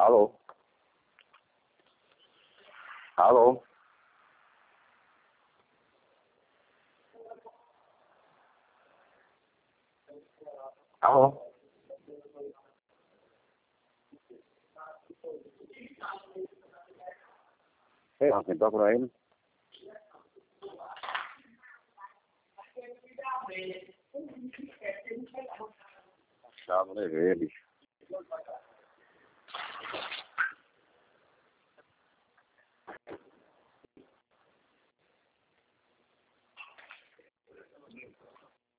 Alô? Alô? Alô? Sei lá, quem tá por aí, né? Chave, né, bicho?